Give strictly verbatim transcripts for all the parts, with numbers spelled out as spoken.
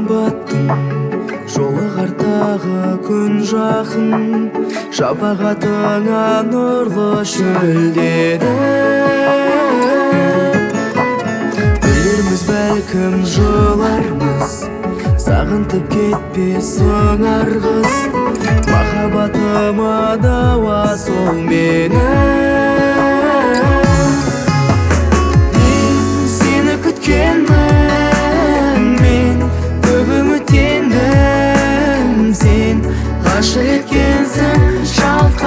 кымбаттың жолығардағы күн жақын, шапағатыңа нұрлы шөлдеді. Білерміз бәлкім жылармыз, сағынтып кетпесің арғыз, махаббатыма дауа сол мені. Мен сені күткенмін, мен көп үміттендім, сен ғашық еткенсің жалт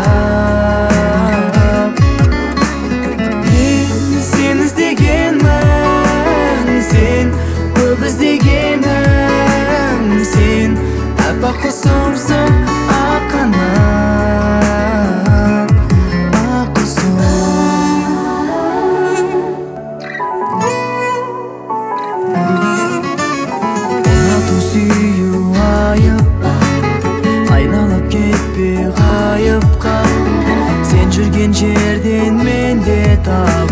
қарап. Мен сені іздегенмін, сен көп іздегенім, сен аппақ құсымсың, ақ қанат, ақ құсым. Ұнату сүю айыпқа, айналып кетпе ғайыпқа, сен жүрген жерден мен де табылам.